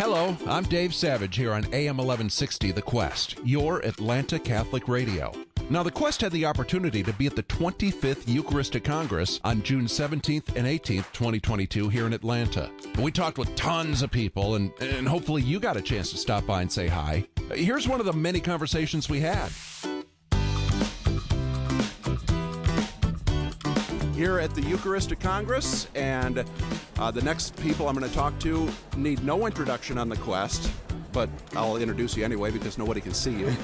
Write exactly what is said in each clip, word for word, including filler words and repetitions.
Hello, I'm Dave Savage here on A M eleven sixty The Quest, your Atlanta Catholic radio. Now, the Quest had the opportunity to be at the twenty-fifth Eucharistic Congress on June seventeenth and eighteenth, twenty twenty-two here in Atlanta. We talked with tons of people, and, and hopefully you got a chance to stop by and say hi. Here's one of the many conversations we had. Here at the Eucharistic Congress, and uh, the next people I'm going to talk to need no introduction on the Quest, but I'll introduce you anyway because nobody can see you.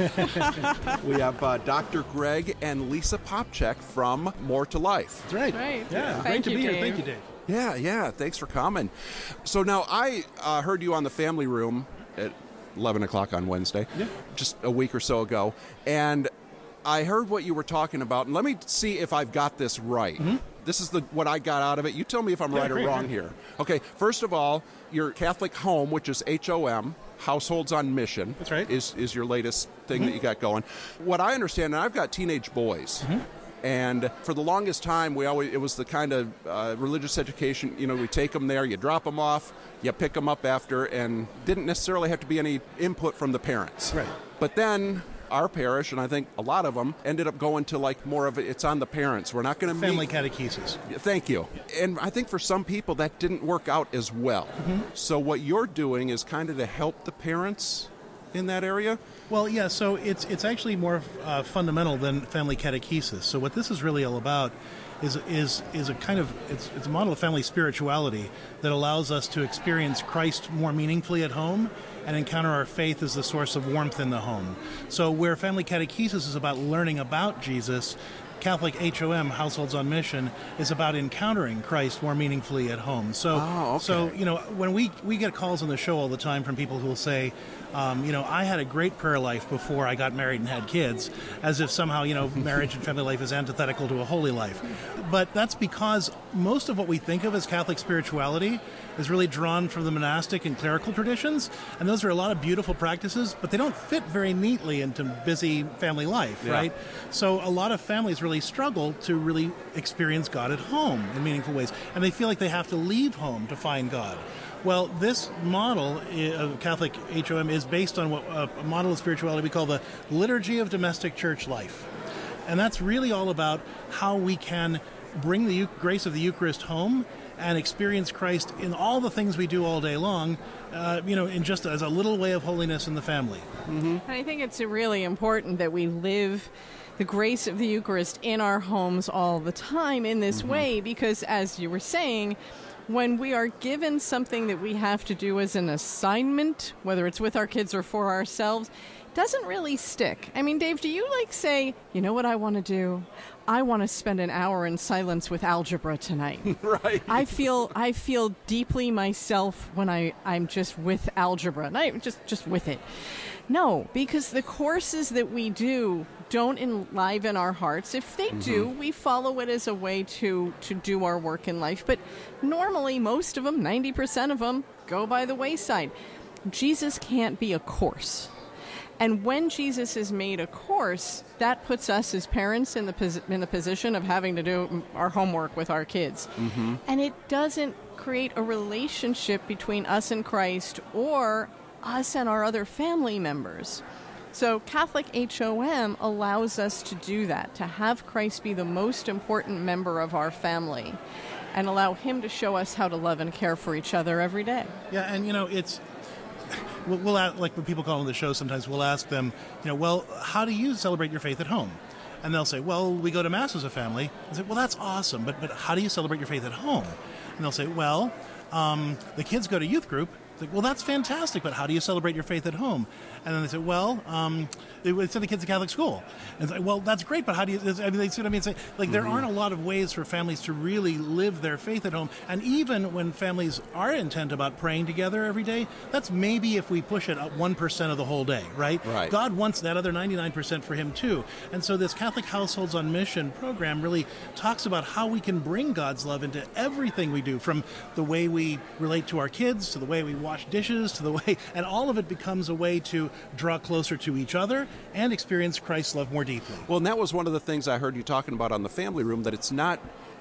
We have uh, Doctor Greg and Lisa Popchak from More to Life. That's right. Right. Yeah, Yeah. great Thank to you, be here. Dave. Thank you, Dave. Yeah, yeah, thanks for coming. So now I uh, heard you on the Family Room at eleven o'clock on Wednesday, Yeah. just a week or so ago, and I heard what you were talking about, and let me see if I've got this right. Mm-hmm. This is the what I got out of it. You tell me if I'm Yeah, right great, or wrong great. here. Okay, first of all, your Catholic Home, which is H O M, Households on Mission. That's right. Is, is your latest thing Mm-hmm. that you got going. What I understand, and I've got teenage boys, Mm-hmm. and for the longest time, we always it was the kind of uh, religious education, you know, we take them there, you drop them off, you pick them up after, and didn't necessarily have to be any input from the parents. Right. But then our parish, and I think a lot of them, ended up going to like more of a, it's on the parents. We're not going to Family meet. catechesis. Thank you. And I think for some people that didn't work out as well. Mm-hmm. So what you're doing is kind of to help the parents in that area? Well, yeah, so it's it's actually more uh, fundamental than family catechesis. So what this is really all about is is is a kind of it's it's a model of family spirituality that allows us to experience Christ more meaningfully at home and encounter our faith as the source of warmth in the home. So where family catechesis is about learning about Jesus, Catholic H O M, Households on Mission, is about encountering Christ more meaningfully at home. So, Oh, okay. so you know, when we we get calls on the show all the time from people who will say, um, you know, I had a great prayer life before I got married and had kids, as if somehow, you know, marriage and family life is antithetical to a holy life. But that's because most of what we think of as Catholic spirituality is really drawn from the monastic and clerical traditions, and those are a lot of beautiful practices, but they don't fit very neatly into busy family life, Yeah. right? So a lot of families really struggle to really experience God at home in meaningful ways, and they feel like they have to leave home to find God. Well, this model of Catholic H O M is based on what a model of spirituality we call the Liturgy of Domestic Church Life. And that's really all about how we can bring the grace of the Eucharist home and experience Christ in all the things we do all day long, uh, you know, in just as a little way of holiness in the family. Mm-hmm. And I think it's really important that we live the grace of the Eucharist in our homes all the time in this Mm-hmm. way, because as you were saying, when we are given something that we have to do as an assignment, whether it's with our kids or for ourselves, it doesn't really stick. I mean, Dave, do you like say, you know what I want to do? I want to spend an hour in silence with algebra tonight. Right. I feel I feel deeply myself when I, I'm just with algebra, and I just, just with it. No, because the courses that we do don't enliven our hearts. If they do, we follow it as a way to, to do our work in life. But normally, most of them, ninety percent of them, go by the wayside. Jesus can't be a course. And when Jesus is made a course, that puts us as parents in the pos- in the position of having to do our homework with our kids. Mm-hmm. And it doesn't create a relationship between us and Christ or us and our other family members. So Catholic H O M allows us to do that, to have Christ be the most important member of our family and allow him to show us how to love and care for each other every day. Yeah, and you know, it's we'll, we'll ask, like when people call on the show, sometimes we'll ask them, you know, well, how do you celebrate your faith at home? And they'll say, well, we go to Mass as a family. I say, well, that's awesome, but but how do you celebrate your faith at home? And they'll say, well, um, the kids go to youth group. It's like, well, that's fantastic, but how do you celebrate your faith at home? And then they say, well, um, they would send the kids to Catholic school. And it's like, well, that's great, but how do you, I mean, they see what I mean? Say, like, mm-hmm. there aren't a lot of ways for families to really live their faith at home. And even when families are intent about praying together every day, that's maybe if we push it up one percent of the whole day, right? Right. God wants that other ninety-nine percent for him, too. And so this Catholic Households on Mission program really talks about how we can bring God's love into everything we do, from the way we relate to our kids, to the way we wash dishes, to the way, and all of it becomes a way to draw closer to each other and experience Christ's love more deeply. Well, and that was one of the things I heard you talking about on the Family Room, that it's not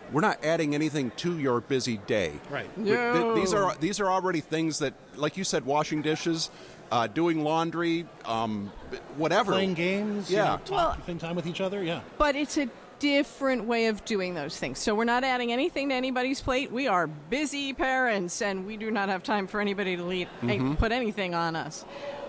we're not adding anything to your busy day. Right. We- th- these are these are already things that, like you said, washing dishes, uh, doing laundry, um, whatever. Playing games, Yeah. you know, talk, Well- spending time with each other, yeah. But it's a different way of doing those things. So we're not adding anything to anybody's plate. We are busy parents, and we do not have time for anybody to lead, Mm-hmm. put anything on us.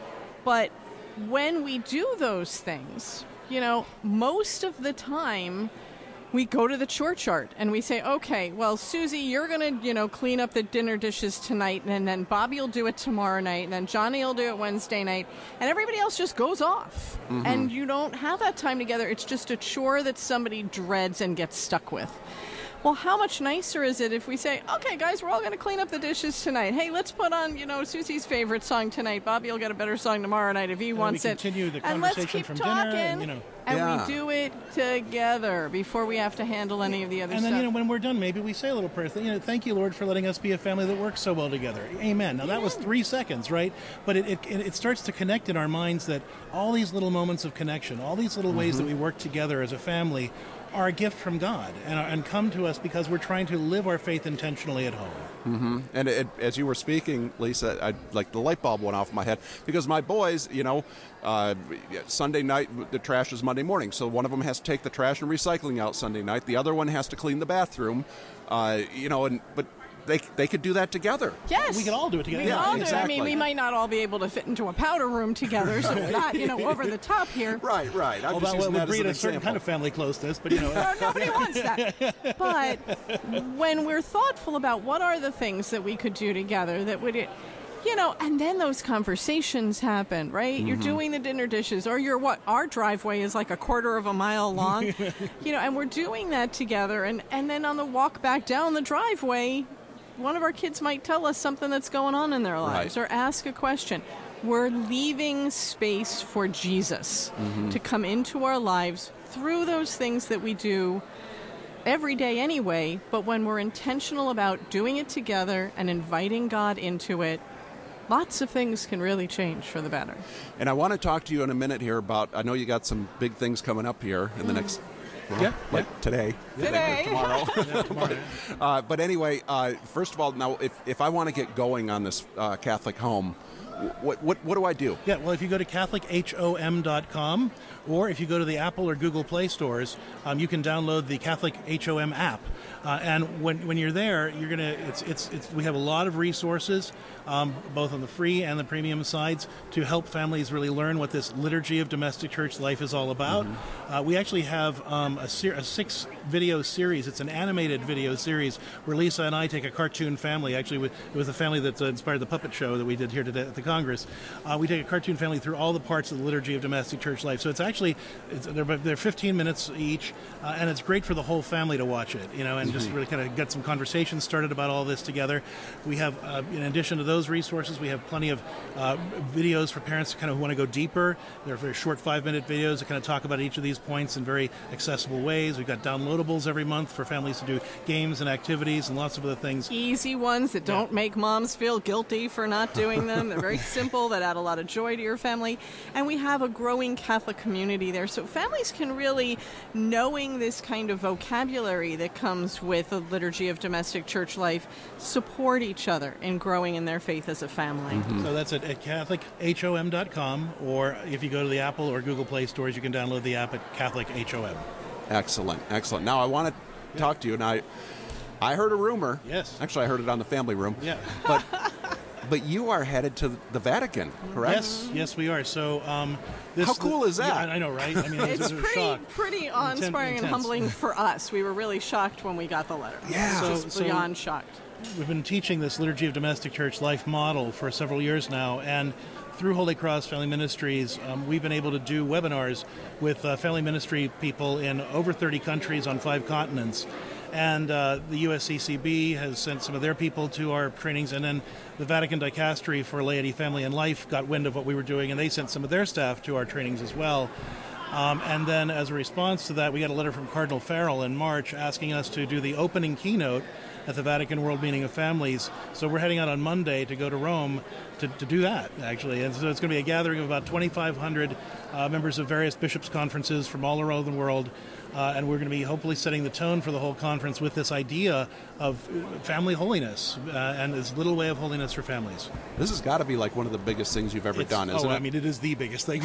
But when we do those things, you know, most of the time we go to the chore chart and we say, okay, well, Susie, you're going to, you know, clean up the dinner dishes tonight, and then Bobby will do it tomorrow night, and then Johnny will do it Wednesday night, and everybody else just goes off. Mm-hmm. And you don't have that time together. It's just a chore that somebody dreads and gets stuck with. Well, how much nicer is it if we say, okay, guys, we're all going to clean up the dishes tonight. Hey, let's put on, you know, Susie's favorite song tonight. Bobby will get a better song tomorrow night if he And wants we it. continue the and let's conversation keep from talking, dinner, and, you know. and Yeah. we do it together before we have to handle any of the other And stuff. then, you know, when we're done, maybe we say a little prayer. You know, thank you, Lord, for letting us be a family that works so well together. Amen. Now, that was three seconds, right? But it, it, it starts to connect in our minds that all these little moments of connection, all these little ways that we work together as a family are a gift from God and, are, and come to us because we're trying to live our faith intentionally at home. Mm-hmm. And it, as you were speaking, Lisa, I, like the light bulb went off in my head because my boys, you know, uh, Sunday night the trash is Monday morning, so one of them has to take the trash and recycling out Sunday night. The other one has to clean the bathroom, uh, you know, and but. They, they could do that together. Yes. We could all do it together. We Yeah, all do. exactly. I mean, we might not all be able to fit into a powder room together, so we're not, you know, over the top here. Right, right. I'm Well, just that using would that as breed an a certain example. kind of family closeness, but, you know. No, nobody wants that. But when we're thoughtful about what are the things that we could do together that would, you know, and then those conversations happen, right? Mm-hmm. You're doing the dinner dishes, or you're what? Our driveway is like a quarter of a mile long, you know, and we're doing that together. And, and then on the walk back down the driveway, one of our kids might tell us something that's going on in their lives Right. or ask a question. We're leaving space for Jesus Mm-hmm. to come into our lives through those things that we do every day anyway, but when we're intentional about doing it together and inviting God into it, lots of things can really change for the better. And I want to talk to you in a minute here about, I know you got some big things coming up here in the next, well, Yeah, like yeah. today. Today. Tomorrow. Yeah, tomorrow. Uh, but anyway, uh, first of all, now if, if I want to get going on this uh, Catholic home, what, what what do I do? Yeah, well, if you go to Catholic Hom dot com, or if you go to the Apple or Google Play stores, um, you can download the Catholic H O M app. Uh, and when, when you're there, you're gonna it's, it's it's we have a lot of resources, um, both on the free and the premium sides, to help families really learn what this liturgy of domestic church life is all about. Mm-hmm. Uh, we actually have um, a, ser- a six video series. It's an animated video series where Lisa and I take a cartoon family. Actually, with, it was the family that uh, inspired the puppet show that we did here today at the Congress. Uh, we take a cartoon family through all the parts of the liturgy of domestic church life. So it's actually it's, they're, they're fifteen minutes each, uh, and it's great for the whole family to watch it. You know, and just really kind of get some conversations started about all this together. We have, uh, in addition to those resources, we have plenty of uh, videos for parents kind of who want to go deeper. They're very short five-minute videos that kind of talk about each of these points in very accessible ways. We've got downloadables every month for families to do games and activities and lots of other things. Easy ones that don't make moms feel guilty for not doing them. They're very simple, that add a lot of joy to your family. And we have a growing Catholic community there. So families can really, knowing this kind of vocabulary that comes with the liturgy of domestic church life, support each other in growing in their faith as a family. Mm-hmm. So that's at, at Catholic Hom dot com, or if you go to the Apple or Google Play stores, you can download the app at Catholic H O M. Excellent, excellent. Now I want to talk to you, and I, I heard a rumor. Yes. Actually, I heard it on the family room. Yeah. But, but you are headed to the Vatican, correct? Yes, yes, we are. So, um, this, How cool is that? Yeah, I know, right? I mean, it was, It's it was a pretty, shock. pretty awe-inspiring and intense. humbling for us. We were really shocked when we got the letter. Yeah. So- Just so- beyond shocked. We've been teaching this Liturgy of Domestic Church Life model for several years now, and through Holy Cross Family Ministries, um, we've been able to do webinars with uh, family ministry people in over thirty countries on five continents. And uh, the U S C C B has sent some of their people to our trainings, and then the Vatican Dicastery for Laity, Family, and Life got wind of what we were doing, and they sent some of their staff to our trainings as well. Um, and then as a response to that, we got a letter from Cardinal Farrell in March asking us to do the opening keynote at the Vatican World Meeting of Families. So we're heading out on Monday to go to Rome to, to do that, actually. And so it's going to be a gathering of about twenty-five hundred uh, members of various bishops' conferences from all around the world. Uh, and we're going to be hopefully setting the tone for the whole conference with this idea of family holiness uh, and this little way of holiness for families. This has got to be like one of the biggest things you've ever It's, done, isn't oh, it? I mean, it is the biggest thing.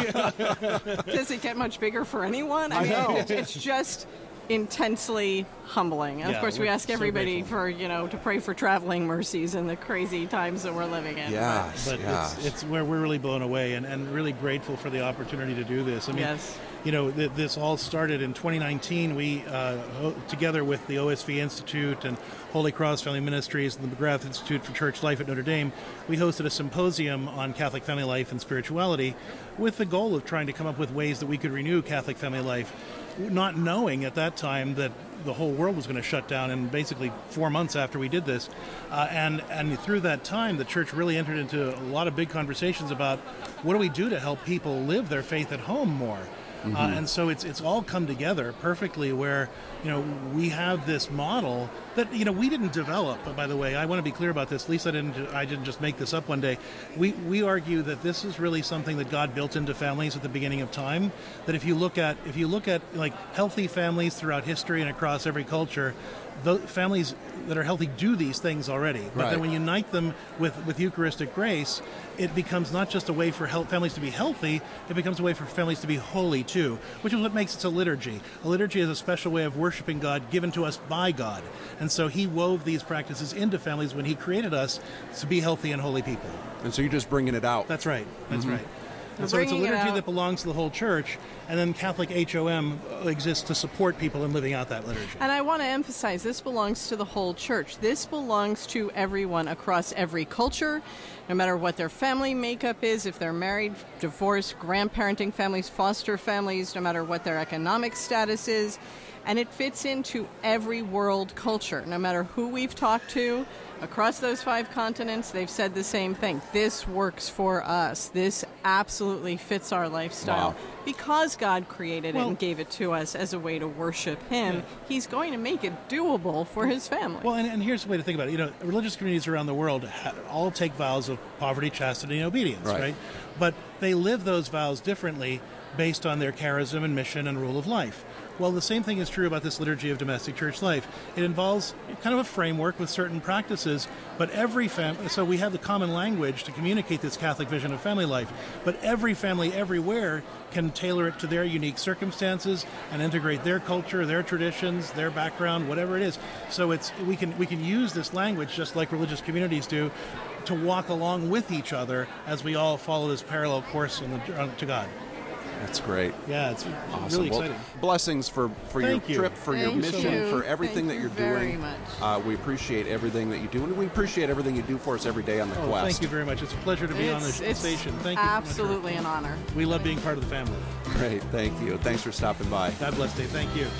Does it get much bigger for anyone? I, I mean, know. It's, it's just intensely humbling. And Yeah, of course, we we're ask so everybody grateful. for, you know, to pray for traveling mercies in the crazy times that we're living in. Yes, But yes. it's, it's where we're really blown away and, and really grateful for the opportunity to do this. I mean, Yes. you know, th- this all started in twenty nineteen. We, uh, ho- together with the O S V Institute and Holy Cross Family Ministries and the McGrath Institute for Church Life at Notre Dame, we hosted a symposium on Catholic family life and spirituality with the goal of trying to come up with ways that we could renew Catholic family life, not knowing at that time that the whole world was going to shut down in basically four months after we did this. Uh, and, and through that time, the church really entered into a lot of big conversations about what do we do to help people live their faith at home more. Mm-hmm. Uh, and so it's it's all come together perfectly where, you know, we have this model that, you know, we didn't develop. But by the way, I want to be clear about this. Lisa didn't, I didn't just make this up one day. We, we argue that this is really something that God built into families at the beginning of time. That if you look at, if you look at like healthy families throughout history and across every culture, the families that are healthy do these things already. But Right. then when you unite them with, with Eucharistic grace, it becomes not just a way for health, families to be healthy, it becomes a way for families to be holy too, which is what makes it a liturgy. A liturgy is a special way of worshiping God given to us by God. And so he wove these practices into families when he created us to be healthy and holy people. And so you're just bringing it out. That's right. That's Mm-hmm. right. And We're so it's a bringing it liturgy out. that belongs to the whole church, and then Catholic H O M exists to support people in living out that liturgy. And I want to emphasize this belongs to the whole church. This belongs to everyone across every culture, no matter what their family makeup is, if they're married, divorced, grandparenting families, foster families, no matter what their economic status is. And it fits into every world culture. No matter who we've talked to across those five continents, they've said the same thing. This works for us. This absolutely fits our lifestyle. Wow. Because God created Well- it and gave it to us as a way to worship Him, He's going to make it doable for His family. Well, and, and here's the way to think about it. You know, religious communities around the world ha- all take vows of poverty, chastity, and obedience, Right. right? But they live those vows differently based on their charism and mission and rule of life. Well, the same thing is true about this liturgy of domestic church life. It involves kind of a framework with certain practices, but every family, so we have the common language to communicate this Catholic vision of family life, but every family everywhere can tailor it to their unique circumstances and integrate their culture, their traditions, their background, whatever it is. So it's we can we can use this language just like religious communities do to walk along with each other as we all follow this parallel course on the, on, to God. That's great. Yeah, it's Awesome. really Well, exciting. blessings for, for your Thank you. trip, for your Thank mission, you. for everything Thank that you you're very doing. much. Uh, we appreciate everything that you do, and we appreciate everything you do for us every day on the Oh, quest. thank you very much. It's a pleasure to be on the It's- sh- it's station. Thank you. so much for- absolutely an honor. We love being part of the family. Great, thank you. Thanks for stopping by. God bless Dave. Thank you.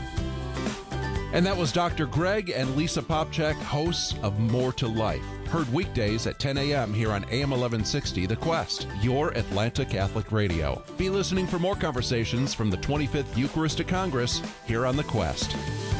And that was Doctor Greg and Lisa Popcak, hosts of More to Life. Heard weekdays at ten a.m. here on A M eleven sixty, The Quest, your Atlanta Catholic radio. Be listening for more conversations from the twenty-fifth Eucharistic Congress here on The Quest.